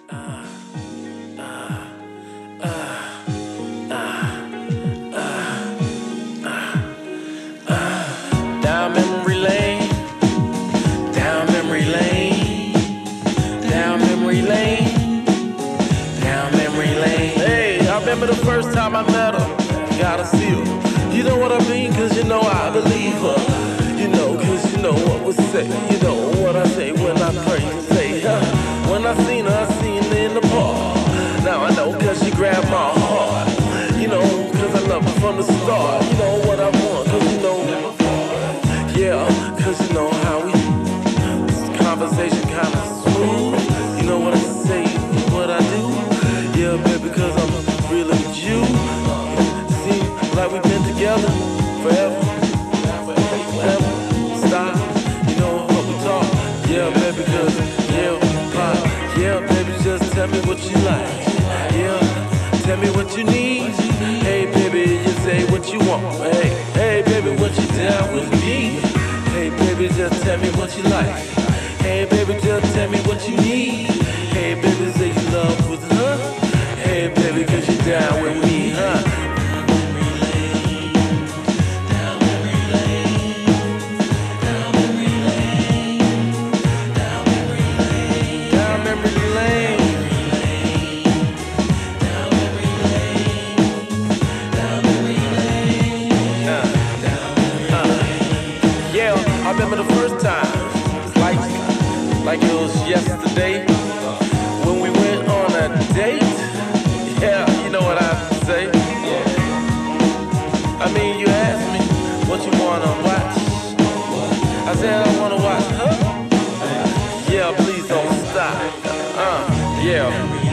Down memory lane, down memory lane, down memory lane, down memory lane. Hey, I remember the first time I met her, gotta see her. You know what I mean? Cause you know I believe her. You know, cause you know what was said. You know what I say when I pray to say her. When I seen her in the park. Now I know cause she grabbed my heart. You know, cause I love her from the start. You know what I want, cause you know. Yeah, cause you know how we, this conversation kinda smooth. You know what I say, what I do. Yeah, baby, cause I'm really with you. Seems like we've been together forever. Never stop, you know what we talk. Yeah, baby, cause, yeah, pop. Yeah, baby, just tell me what you like. Yeah, tell me what you need. Hey, baby, just say what you want. Hey, baby, what you down with me? Hey, baby, just tell me what you like. Hey, baby, just tell me what you need. Hey, baby, say you love with her. Hey, baby, cause you down with me, huh? I remember the first time, it's like it was yesterday, when we went on a date. Yeah, you know what I say. I mean, you asked me what you wanna watch. I said I wanna watch her. Yeah, please don't stop. Yeah.